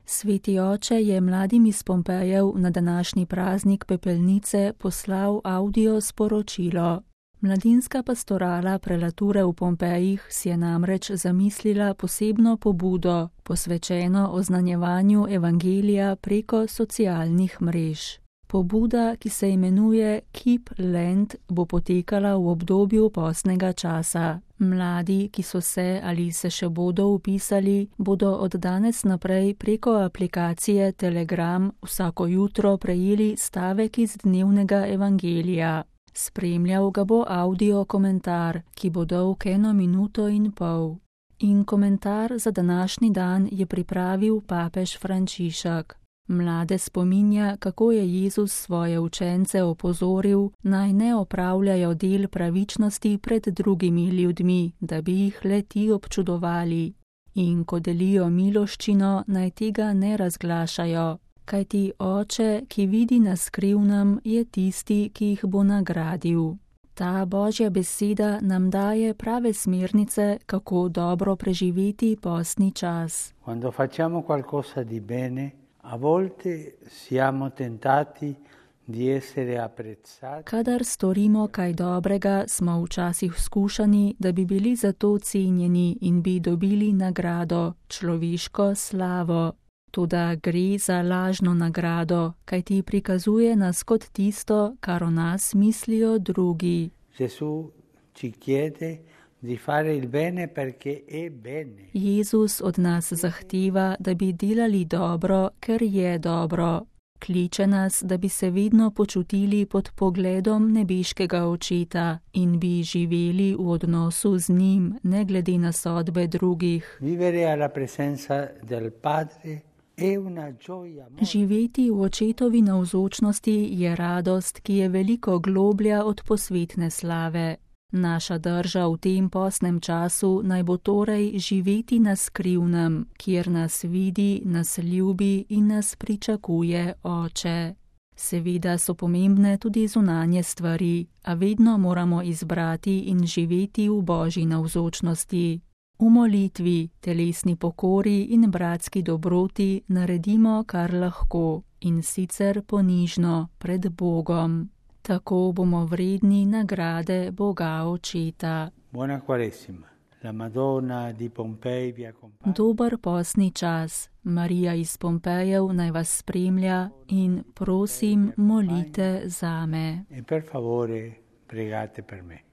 Sveti oče je mladim iz Pompejev na današnji praznik pepelnice poslal audio sporočilo. Mladinska pastorala prelature v Pompejih si je namreč zamislila posebno pobudo, posvečeno oznanjevanju evangelija preko socialnih mrež. Pobuda, ki se imenuje Keep Lent, bo potekala v obdobju postnega časa. Mladi, ki so se ali se še bodo vpisali, bodo od danes naprej preko aplikacije Telegram vsako jutro prejeli stavek iz dnevnega evangelija. Spremljal ga bo audio komentar, ki bo dolg 1 minuto in pol. In komentar za današnji dan je pripravil papež Frančišek. Mlade spominja, kako je Jezus svoje učence opozoril, naj ne opravljajo del pravičnosti pred drugimi ljudmi, da bi jih le-ti občudovali. In ko delijo miloščino, naj tega ne razglašajo, kajti Oče, ki vidi na skrivnem, je tisti, ki jih bo nagradil. Ta Božja beseda nam daje prave smernice, kako dobro preživeti postni čas. Quando facciamo qualcosa di bene, a volte siamo tentati di essere apprezzati. Kadar storimo kaj dobrega, smo včasih skušani, da bi bili za to cenjeni in bi dobili nagrado, človeško slavo. Toda gre za lažno nagrado, kajti prikazuje nas kot tisto, kar o nas mislijo drugi. Gesù ci chiede di fare il bene perché è bene. Jezus od nas zahteva, da bi delali dobro, ker je dobro. Kliče nas, da bi se vedno počutili pod pogledom nebeškega Očeta in bi živeli v odnosu z njim, ne glede na sodbe drugih. Vivere alla presenza del Padre è una gioia. Živeti v Očetovi navzočnosti je radost, ki je veliko globlja od posvetne slave. Naša drža v tem postnem času naj bo torej živeti na skrivnem, kjer nas vidi, nas ljubi in nas pričakuje Oče. Seveda so pomembne tudi zunanje stvari, a vedno moramo izbrati in živeti v Božji navzočnosti. V molitvi, telesni pokori in bratski dobroti naredimo, kar lahko, in sicer ponižno pred Bogom. Tako bomo vredni nagrade Boga Očeta. Buona Quaresima. La Madonna di Pompei vi accompagna. Dober postni čas. Marija iz Pompejev naj vas spremlja in prosim, molite zame. E per favore pregate per me.